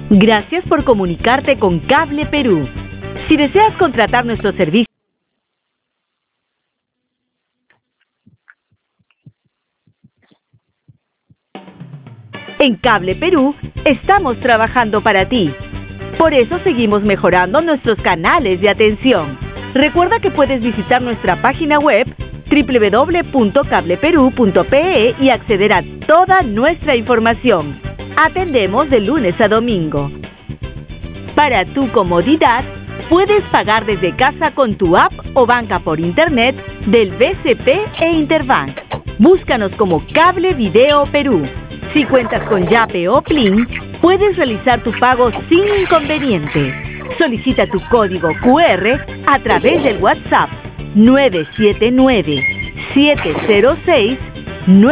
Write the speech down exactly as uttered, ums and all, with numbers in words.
Gracias por comunicarte con Cable Perú. Si deseas contratar nuestro servicio, en Cable Perú estamos trabajando para ti. Por eso seguimos mejorando nuestros canales de atención. Recuerda que puedes visitar nuestra página web doble u doble u doble u punto cable perú punto pe e y acceder a toda nuestra información. Atendemos de lunes a domingo. Para tu comodidad, puedes pagar desde casa con tu app o banca por internet del B C P e Interbank. Búscanos como Cable Video Perú. Si cuentas con Yape o Plin, puedes realizar tu pago sin inconveniente. Solicita tu código cu erre a través del WhatsApp nueve siete nueve, siete cero seis, nueve